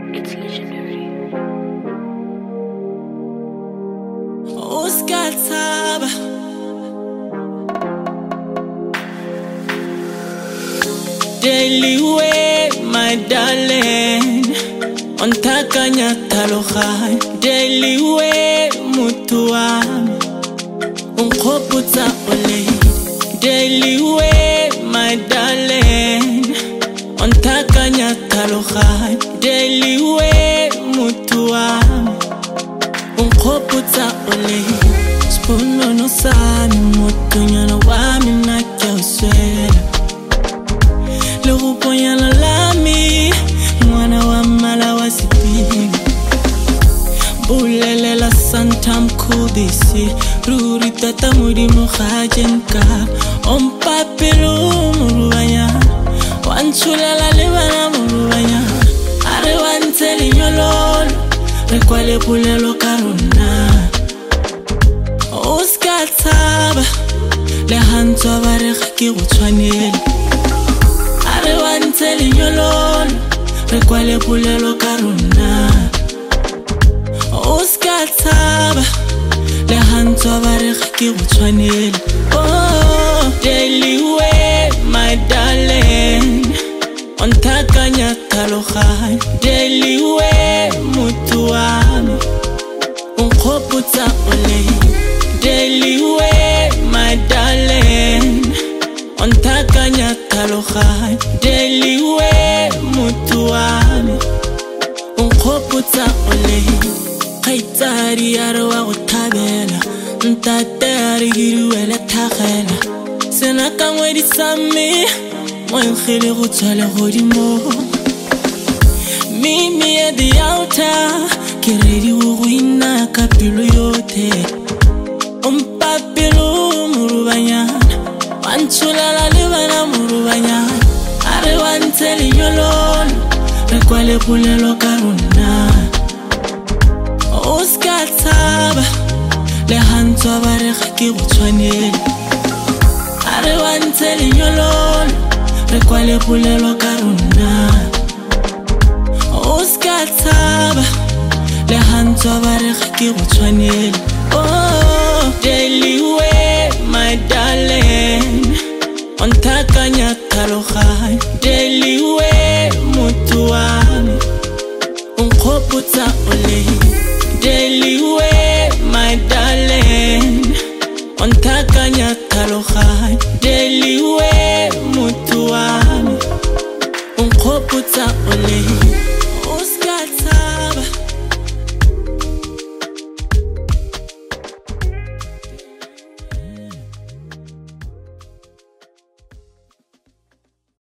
It's legendary. Oscar Taba. Daily way, my darling. On takanya talohan. Daily way, mutuam. Unkoputsa ole. Daily way, my darling. On takanya talohan. Daily way, mutuam. Unkoputsa ole. Spono no sami mutunya na wami na kioswela. Lugu ponya la lami, mwana wa mala wa sipiga. Bulele la santa mkudisi, ruri tata muri mukhajenka. Ompapelu murubanya, wanchula la libana murubanya. Are wanteli nyololo, rekwale pulelo karuna. Oscar Taba, le hantswa bare ga ke go tshwanela. Are wanteli nyololo, rekwale pulelo karuna. Oscar Taba, le hantswa bare ga ke go tshwanela. Oh, daily way, my darling. On takanya talogan. Daily way, mutu wami. Unkoputsa ole. Daily way, my darling. On takanya talogan. Daily way, mutu wami. Unkoputsa ole. Kaitari yaro wa utabela. Ntatari giruela takela. Senaka mwedi sami. Mwen khile go tsala godimo. Mimi at the altar. Ke ready go wina ka pelo yote. Ompapelo murubanyana. Wanchula la libana murubanyana. Are wanteli nyololo, rekwale pulelo karuna. Oscar Taba, le hantswa bare ga ke go tshwanela. Are wanteli nyololo, rekwale pulelo karuna. Oscar Taba, le hantswa bare ga ke go tshwanela. Oh, daily way, my darling. On takanya talogan.